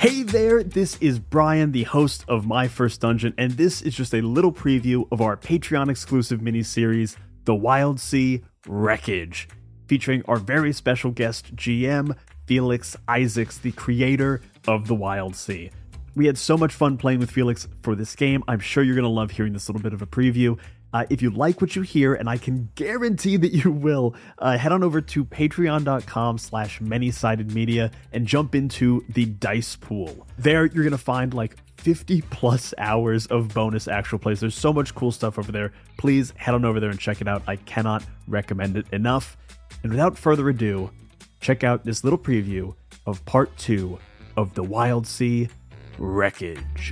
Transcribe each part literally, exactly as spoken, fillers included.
Hey there, this is Brian, the host of My First Dungeon, and this is just a little preview of our Patreon-exclusive miniseries, The Wild Sea Wreckage, featuring our very special guest G M, Felix Isaacs, the creator of The Wild Sea. We had so much fun playing with Felix for this game. I'm sure you're going to love hearing this little bit of a preview. Uh, if you like what you hear, and I can guarantee that you will, uh, head on over to patreon.com slash many-sided media and jump into the dice pool. There, you're going to find like fifty plus hours of bonus actual plays. There's so much cool stuff over there. Please head on over there and check it out. I cannot recommend it enough. And without further ado, check out this little preview of part two of The Wild Sea Wreckage.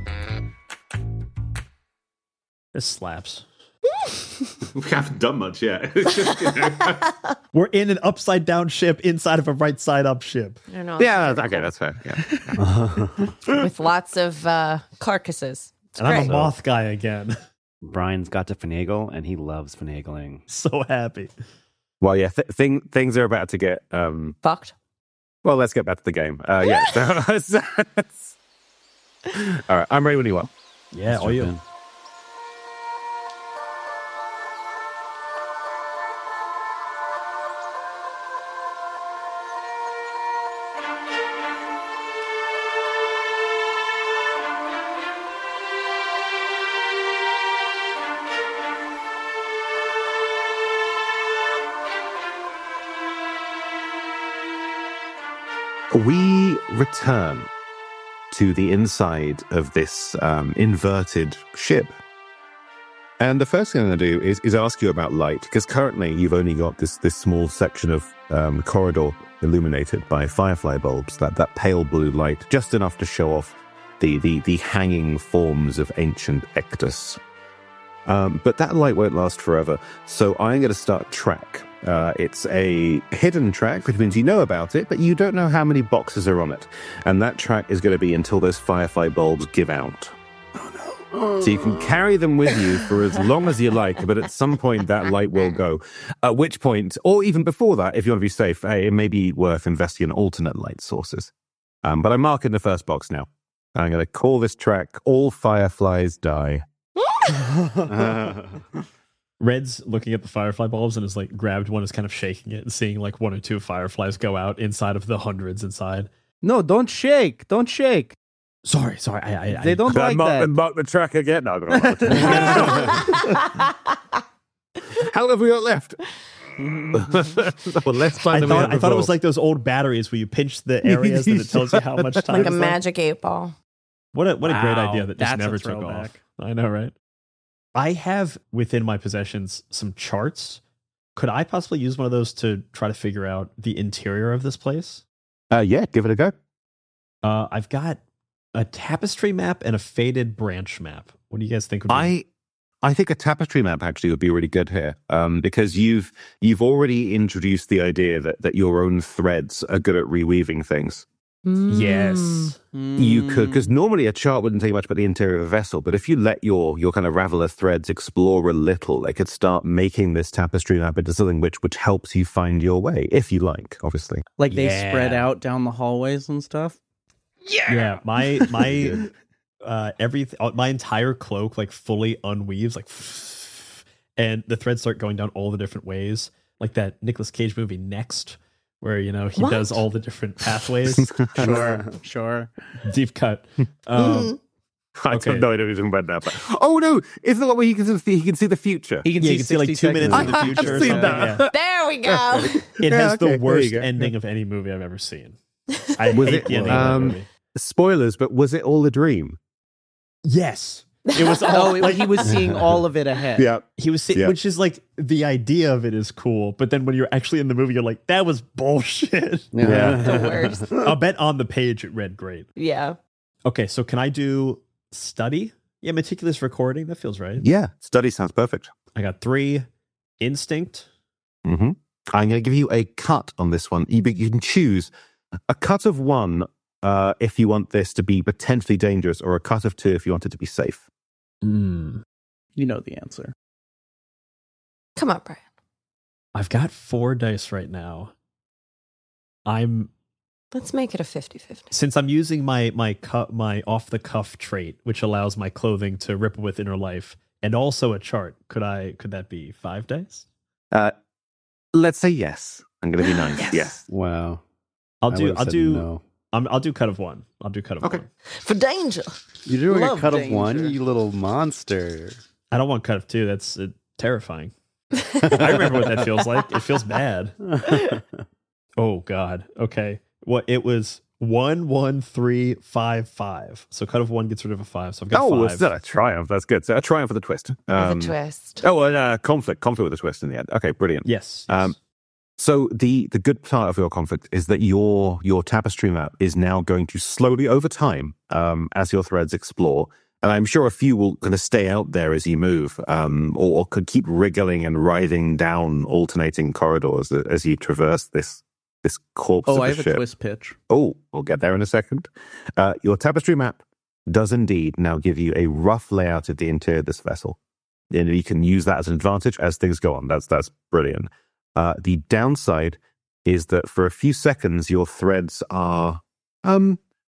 This slaps. We haven't done much yet. It's just, you know. We're in an upside down ship inside of a right side up ship. I don't know. Yeah, that's, okay, that's fair. Yeah. With lots of uh, carcasses. It's and great. I'm a moth guy again. Brian's got to finagle, and he loves finagling. So happy. Well, yeah, th- thing, things are about to get. Um, Fucked. well, let's get back to the game. Uh, yeah. So, all right, I'm ready when you are. Yeah, Let's all you. jump in. We return to the inside of this um, inverted ship. And the first thing I'm going to do is, is ask you about light, because currently you've only got this, this small section of um, corridor illuminated by firefly bulbs, that, that pale blue light, just enough to show off the, the, the hanging forms of ancient Ectus. Um, but that light won't last forever, so I'm going to start track. Uh, it's a hidden track, which means you know about it, but you don't know how many boxes are on it. And that track is going to be until those firefly bulbs give out. Oh, no. So you can carry them with you for as long as you like, but at some point that light will go. At which point, or even before that, if you want to be safe, uh, it may be worth investing in alternate light sources. Um, but I'm marking the first box now. I'm going to call this track All Fireflies Die. Red's looking at the firefly bulbs and is like grabbed one, is kind of shaking it and seeing like one or two fireflies go out inside of the hundreds inside. No, don't shake. Don't shake. Sorry, sorry. I, I, They I, don't Can I like mark, that. mark the track again? No, I don't know. How long have we got left? Well, let's I find them thought, in I thought it was revolve. like those old batteries where you pinch the areas and it tells you how much time Like a is left. magic eight ball. What a what a great Wow, idea that just that's a never took throwback. off. I know, right? I have within my possessions some charts. Could I possibly use one of those to try to figure out the interior of this place? Uh, yeah, give it a go. Uh, I've got a tapestry map and a faded branch map. What do you guys think would be? I I think a tapestry map actually would be really good here, um, because you've you've already introduced the idea that, that your own threads are good at reweaving things. Yes. You could, because normally a chart wouldn't tell you much about the interior of a vessel, but if you let your your kind of Raveler threads explore a little, they could start making this tapestry map into something which which helps you find your way, if you like, obviously. Like they Yeah. spread out down the hallways and stuff. Yeah, my my uh every my entire cloak like fully unweaves, like, and the threads start going down all the different ways, like that Nicolas Cage movie Next, where you know he What? does all the different pathways. Sure, sure. Deep cut. Um, I Okay. don't know anything about that. But, oh no, isn't that what he can see? He can see the future. He can yeah, see, you can see like two sixty minutes seconds. in the future or I've seen something. that. Yeah. There we go. It Yeah, has okay, the there you worst go. ending of any movie I've ever seen. I Was hate it, the ending of um, that movie. Spoilers, but was it all a dream? Yes, it was all Oh, it- like he was seeing all of it ahead. Yeah. He was, Yeah. which is like the idea of it is cool, but then when you're actually in the movie, you're like, that was bullshit. Yeah. The worst. I'll bet on the page it read great. Yeah. Okay, so can I do study? Yeah, meticulous recording. That feels right. Yeah. Study sounds perfect. I got three. Instinct. Mm-hmm. I'm going to give you a cut on this one. You, you can choose a cut of one uh, if you want this to be potentially dangerous, or a cut of two if you want it to be safe. Mm. You know the answer. Come on, Brian. I've got four dice right now. I'm Let's make it a fifty-fifty. Since I'm using my my cu- my off the cuff trait, which allows my clothing to ripple with inner life, and also a chart, could I could that be five days? Uh, let's say yes. I'm going to be nice. yes. yes. Wow. I'll I do. would've I'll said do. no. I'm, I'll do cut of one. I'll do cut of Okay. one. For danger. You're doing Love a cut danger. of one, you little monster. I don't want cut of two. That's uh, terrifying. I remember what that feels like. It feels bad. Oh God. Okay. What it was one one three five five. So cut of one gets rid of a five. So I've got Oh, five. it's not a triumph. That's good. So a triumph with a twist. Um, With a twist. Oh, uh, conflict. Conflict with a twist in the end. Okay, brilliant. Yes. Um, So the the good part of your conflict is that your your tapestry map is now going to slowly over time, um, as your threads explore, and I'm sure a few will kind of stay out there as you move, um, or, or could keep wriggling and writhing down alternating corridors as you traverse this this corpse Oh, of I a have a ship. twist pitch. Oh, we'll get there in a second. Uh, your tapestry map does indeed now give you a rough layout of the interior of this vessel, and you can use that as an advantage as things go on. That's that's brilliant. Uh, the downside is that for a few seconds, your threads are, um,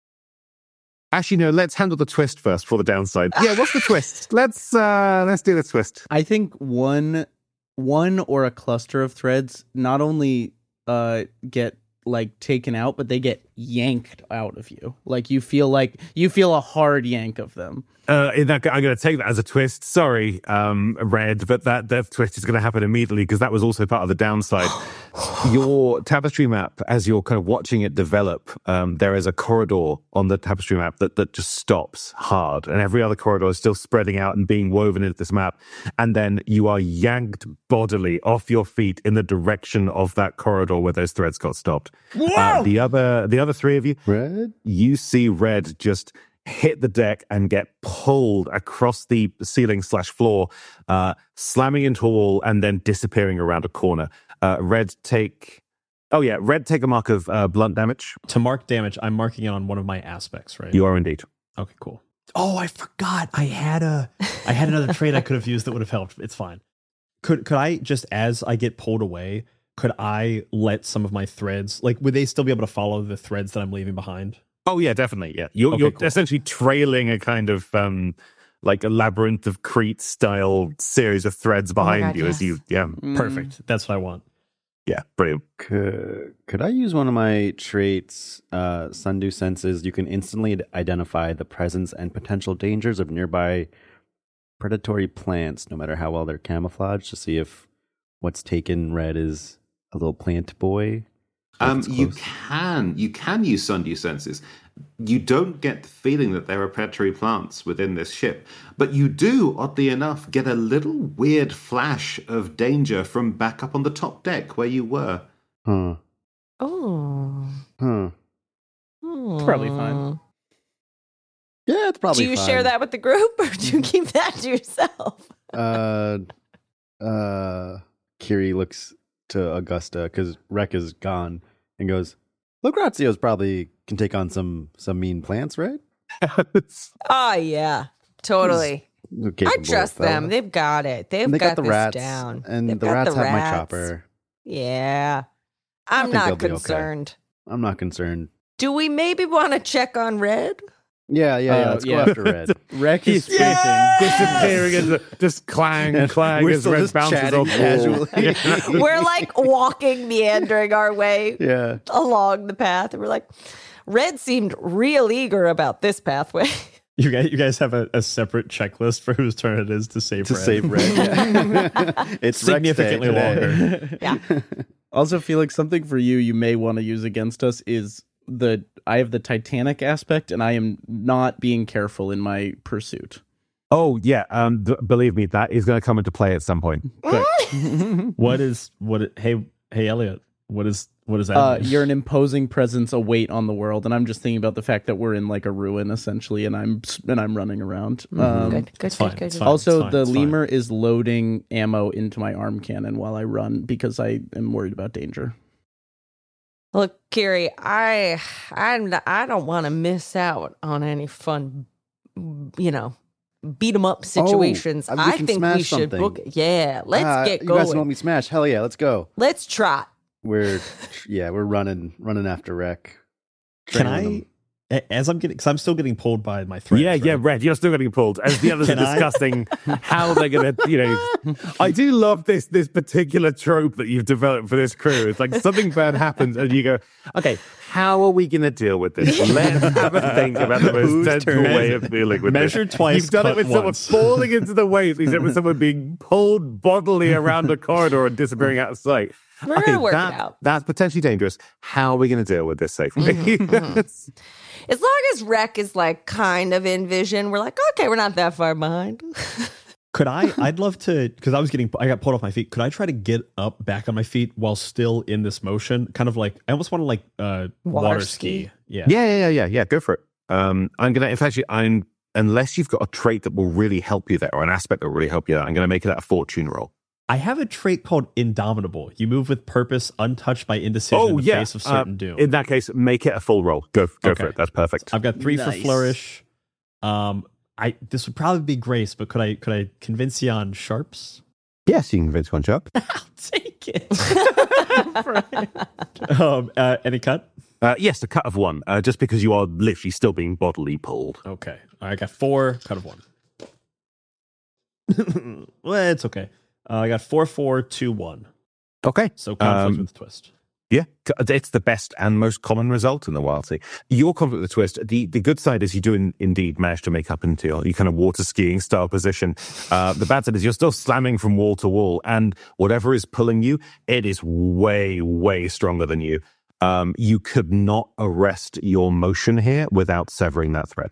actually, no, let's handle the twist first for the downside. Yeah, what's the twist? Let's, uh, let's do the twist. I think one one or a cluster of threads not only uh get like taken out, but they get yanked out of you. Like you feel like you feel a hard yank of them. Uh, in that, I'm going to take that as a twist. Sorry, um, Red, but that death twist is going to happen immediately because that was also part of the downside. Your tapestry map, as you're kind of watching it develop, um, there is a corridor on the tapestry map that, that just stops hard, and every other corridor is still spreading out and being woven into this map. And then you are yanked bodily off your feet in the direction of that corridor where those threads got stopped. Uh, the other, the other three of you, Red? you see Red just hit the deck and get pulled across the ceiling slash floor, uh, slamming into a wall and then disappearing around a corner. Uh, Red take, oh yeah, Red take a mark of uh, blunt damage. To mark damage, I'm marking it on one of my aspects, right? You are indeed. Okay, cool. Oh, I forgot. I had a, I had another trait I could have used that would have helped. It's fine. Could could I just, as I get pulled away, could I let some of my threads, like, would they still be able to follow the threads that I'm leaving behind? Oh yeah, definitely. Yeah, you're, Okay, you're cool. essentially trailing a kind of um, like a labyrinth of Crete style series of threads behind God, you as yes. you. Yeah, Perfect. That's what I want. yeah, brilliant. Could, could I use one of my traits, uh, Sundew Senses? You can instantly identify the presence and potential dangers of nearby predatory plants, no matter how well they're camouflaged, to see if what's taken Red is a little plant boy. Um, If it's you close. can you can use Sundew Senses. You don't get the feeling that there are predatory plants within this ship, but you do, oddly enough, get a little weird flash of danger from back up on the top deck where you were. Huh. Oh. Huh. It's probably fine. Yeah, it's probably Do you fine. share that with the group or do you keep that to yourself? Uh, uh, Kiri looks to Augusta because Rek is gone and goes, Lograzio's probably can take on some some mean plants, right? Oh, yeah. Totally. He's a I capable trust fella. them. They've got it. They've And they got, got the this rats, down. and They've the got rats the have my rats. chopper. Yeah. I I'm think they'll not be okay. concerned. I'm not concerned. Do we maybe want to check on Red? Yeah, yeah, yeah. Uh, Let's yeah. go after Red. Wreck is He's fainting. disappearing into just clang, clang We're as still Red just bounces chatting off the wall. casually. We're like walking, meandering our way Yeah. along the path. And we're like, Red seemed real eager about this pathway. You guys, you guys have a, a separate checklist for whose turn it is to save To Red. save Red. Yeah. It's Significantly Rex Day today. longer. Yeah. Also, feel like something for you you may want to use against us is the I have the Titanic aspect, and I am not being careful in my pursuit. Oh yeah, um, th- believe me, that is going to come into play at some point. What is what? it- Hey, hey, Elliot. What is what is that? Uh, mean? you're an imposing presence, a weight on the world, and I'm just thinking about the fact that we're in like a ruin essentially, and I'm and I'm running around. Um, Good, good, It's good, fine, good. it's good. fine. Also, fine, the it's fine. lemur is loading ammo into my arm cannon while I run because I am worried about danger. Look, Kiri, I I'm not- I don't want to miss out on any fun, you know, beat 'em up situations. uh, we I can think we smash should something. book. Yeah, let's Ah, get you guys going. want me smash? Hell yeah, let's go. Let's trot. We're yeah, we're running running after Rek. Can Training I, them. a- as I'm getting, because I'm still getting pulled by my threads. Yeah, yeah, right? Red, you're still getting pulled. As the others are Can I? discussing how they're going to, you know. I do love this this particular trope that you've developed for this crew. It's like something bad happens and you go, okay, how are we going to deal with this? Let's have a think about the most Whose gentle turn way is of it? dealing with Measure this. twice, You've done it cut with someone once. falling into the waves. You've done it with someone being pulled bodily around a corridor and disappearing out of sight. We're gonna work that, it out. That's potentially dangerous. How are we going to deal with this safely? Mm-hmm, As long as Rec is like kind of in vision, we're like, okay, we're not that far behind. Could I? I'd love to, because I was getting, I got pulled off my feet. Could I try to get up back on my feet while still in this motion? Kind of like, I almost want to like uh, water, Water ski. ski. Yeah. Yeah, yeah, yeah, yeah, yeah. Go for it. Um, I'm gonna. In fact, I'm unless you've got a trait that will really help you there, or an aspect that will really help you there, I'm gonna make it a fortune roll. I have a trait called Indomitable. You move with purpose, untouched by indecision in the face of certain Uh, doom. in that case, make it a full roll. Go, go Okay. for it. That's perfect. I've got three Nice. for flourish. Um, I this would probably be Grace, but could I could I convince you on sharps? Yes, you can convince one sharp. Take it. um, uh, any cut? Uh, yes, a cut of one, uh, just because you are literally still being bodily pulled. Okay. I got four, cut of one. Well, it's okay. Uh, I got four, four, two, one. Okay. So conflict Um, with twist. Yeah, it's the best and most common result in the Wild Sea. Your conflict with the twist, the, the good side is you do in, indeed manage to make up into your, your kind of water skiing style position. Uh, the bad side is you're still slamming from wall to wall, and whatever is pulling you, it is way, way stronger than you. Um, you could not arrest your motion here without severing that thread.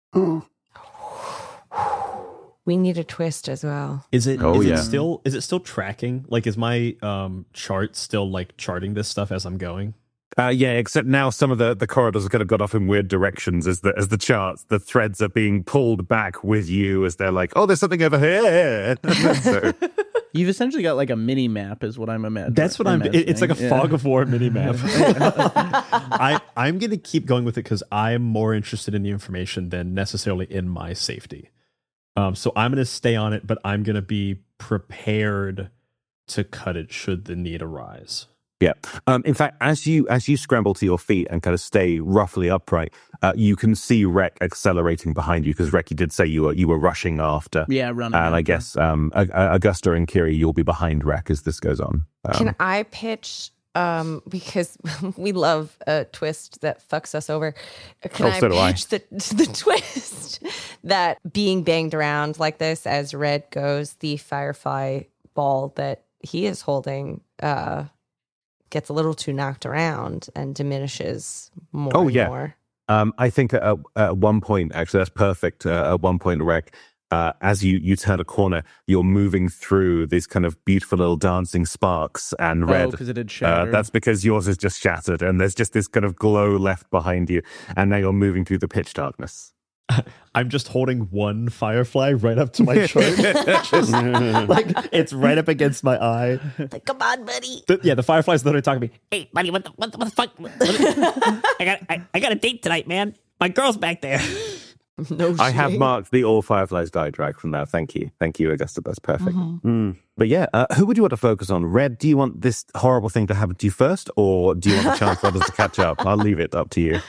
We need a twist as well. Is it? Oh, is yeah. it still? Is it still tracking? Like, is my um chart still like charting this stuff as I'm going? Uh, yeah, except now some of the, the corridors have kind of got off in weird directions as the as the charts, the threads are being pulled back with you as they're like, oh, there's something over here. So, You've essentially got like a mini map, is what I'm imagining. That's what I'm. it- It's like a imagining. fog of war mini map. I I'm gonna keep going with it because I'm more interested in the information than necessarily in my safety. Um, so I'm gonna stay on it, but I'm gonna be prepared to cut it should the need arise. yeah. Um, in fact, as you as you scramble to your feet and kind of stay roughly upright, uh, you can see Rek accelerating behind you because Rek, you did say you were you were rushing after. Yeah, running. And I after. guess um, A- A- Augusta and Kiri, you'll be behind Rek as this goes on. Um, Can I pitch? Um, because we love a twist that fucks us over. Can Oh, I so do I. pitch the the twist that being banged around like this as Red goes, the Firefly ball that he is holding uh, gets a little too knocked around and diminishes more Oh, and yeah. more. Um, I think at, at one point, actually, that's perfect. Uh, at one point, Rek, uh, as you, you turn a corner, you're moving through these kind of beautiful little dancing sparks and red. Oh, because it had Uh, shattered. that's because yours is just shattered and there's just this kind of glow left behind you. And now you're moving through the pitch darkness. I'm just holding one firefly right up to my chart. Just, like it's right up against my eye. Like, come on, buddy. The- yeah, the firefly's literally talking to me. Hey, buddy, what the what the, what the fuck? I got I, I got a date tonight, man. My girl's back there. No I have shame. marked the All Fireflies die drag from now. Thank you. Thank you, Augusta. That's perfect. Mm-hmm. Mm. But yeah, uh, who would you want to focus on? Red, do you want this horrible thing to happen to you first, or do you want the chance for others to catch up? I'll leave it up to you.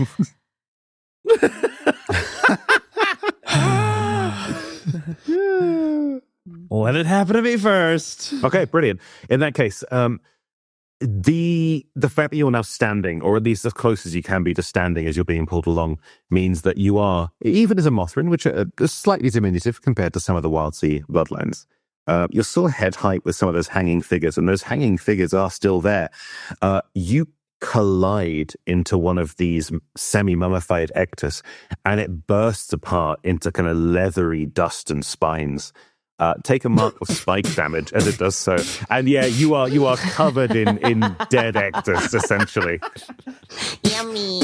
Let it happen to me first. Okay, brilliant. In that case, um, the the fact that you're now standing, or at least as close as you can be to standing as you're being pulled along, means that you are, even as a Mothrin, which are, are slightly diminutive compared to some of the Wild Sea bloodlines, uh, you're still head height with some of those hanging figures, and those hanging figures are still there. Uh, you collide into one of these semi-mummified ectus, and it bursts apart into kind of leathery dust and spines. Uh, take a mark of spike damage as it does so, and yeah, you are you are covered in in dead ectus essentially. Yummy.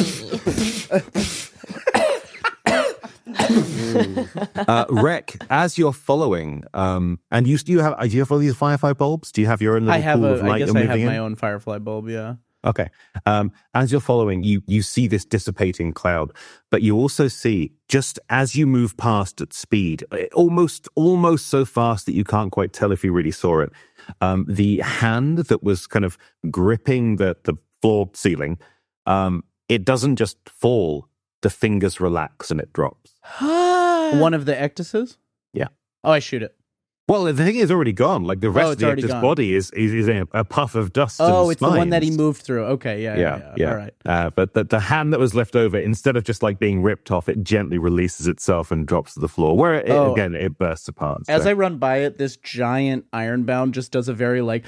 Uh, Rek, as you're following, um, and you do you have do you have all these firefly bulbs? Do you have your own little I have pool a. of light I guess you're I have moving my in? own firefly bulb. Yeah. Okay. Um, as you're following, you you see this dissipating cloud, but you also see, just as you move past at speed, almost almost so fast that you can't quite tell if you really saw it, um, the hand that was kind of gripping the, the floor ceiling um, it doesn't just fall. The fingers relax and it drops. One of the ectases? Yeah. Oh, I shoot it. Well, the thing is already gone. Like the rest Oh, of it's the already Ectus gone. body is is, is a, a puff of dust. Oh, and it's the one that he spines. moved through. Okay, yeah, yeah, Yeah, yeah. yeah. All right. Uh, but the, the hand that was left over, instead of just like being ripped off, it gently releases itself and drops to the floor, where it, Oh. again it bursts apart. As so. I run by it, this giant Ironbound just does a very like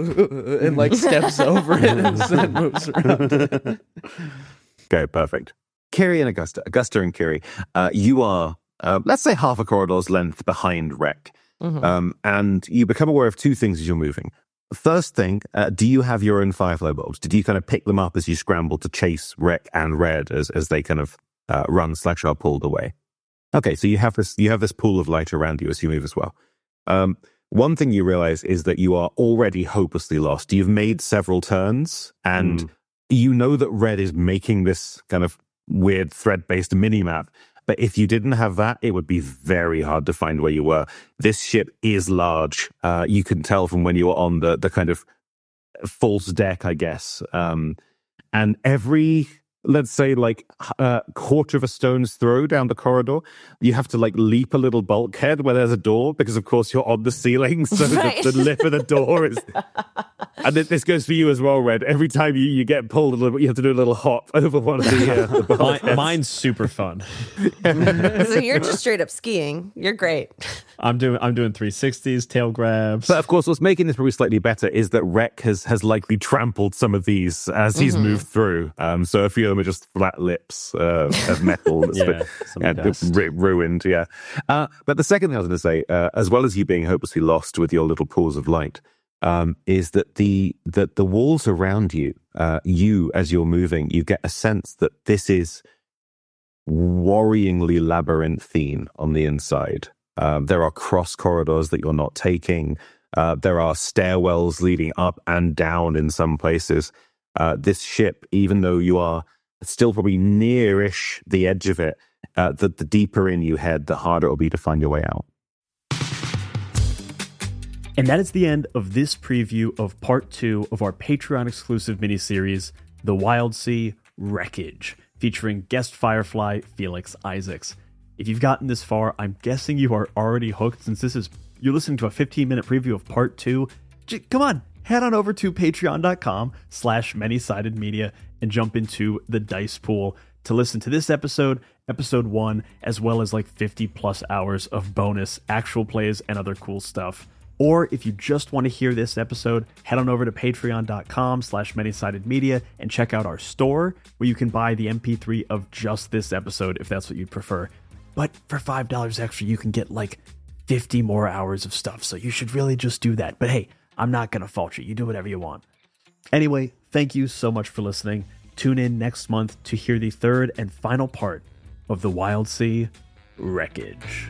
and like steps over it and then moves around. Okay, perfect. Kiri and Augusta, Augusta and Kiri, uh, you are, uh, let's say, half a corridor's length behind Rek. Mhm. Um, and you become aware of two things as you're moving. First thing, uh, do you have your own Firefly bulbs? Did you kind of pick them up as you scramble to chase Rek and Red as, as they kind of uh, run slash are pulled away? Okay, so you have this you have this pool of light around you as you move as well. Um, one thing you realize is that you are already hopelessly lost. You've made several turns, and Mm. you know that Red is making this kind of weird thread-based mini-map. But if you didn't have that, it would be very hard to find where you were. This ship is large. Uh, you can tell from when you were on the, the kind of false deck, I guess. Um, and every, let's say, like a quarter of a stone's throw down the corridor, you have to like leap a little bulkhead where there's a door, because of course you're on the ceiling. So Right. the, the lip of the door is... And this goes for you as well, Red. Every time you, you get pulled a little bit, you have to do a little hop over one of the, uh, the Mi- bulkheads. mine's super fun. So you're just straight up skiing. You're great. I'm doing I'm doing three sixties, tail grabs. But of course, what's making this probably slightly better is that Rek has, has likely trampled some of these as he's Mhm. moved through. Um, so a few of them are just flat lips uh, of metal that's Yeah, been, some uh, dust. ru- ruined. Yeah. Uh, but the second thing I was going to say, uh, as well as you being hopelessly lost with your little pools of light, um, is that the that the walls around you, uh, you as you're moving, you get a sense that this is worryingly labyrinthine on the inside. Um, there are cross corridors that you're not taking. Uh, there are stairwells leading up and down in some places. Uh, this ship, even though you are still probably nearish the edge of it, uh, the, the deeper in you head, the harder it will be to find your way out. And that is the end of this preview of part two of our Patreon exclusive miniseries, The Wild Sea Wreckage, featuring guest Firefly Felix Isaacs. If you've gotten this far, I'm guessing you are already hooked, since this is you're listening to a fifteen minute preview of part two. J- come on, head on over to patreon.com slash many-sided media and jump into the dice pool to listen to this episode, episode one, as well as like fifty plus hours of bonus actual plays and other cool stuff. Or if you just want to hear this episode, head on over to patreon.com slash many-sided media and check out our store, where you can buy the M P three of just this episode if that's what you'd prefer. But for five dollars extra, you can get like fifty more hours of stuff. So you should really just do that. But hey, I'm not going to fault you. You do whatever you want. Anyway, thank you so much for listening. Tune in next month to hear the third and final part of The Wild Sea Wreckage.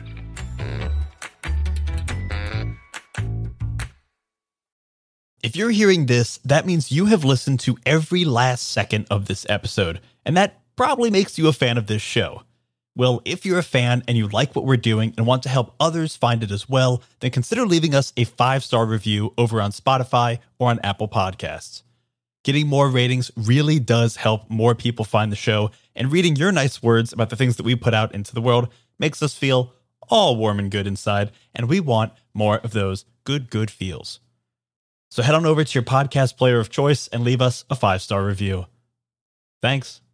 If you're hearing this, that means you have listened to every last second of this episode, and that probably makes you a fan of this show. Well, if you're a fan and you like what we're doing and want to help others find it as well, then consider leaving us a five-star review over on Spotify or on Apple Podcasts. Getting more ratings really does help more people find the show, and reading your nice words about the things that we put out into the world makes us feel all warm and good inside, and we want more of those good, good feels. So head on over to your podcast player of choice and leave us a five-star review. Thanks.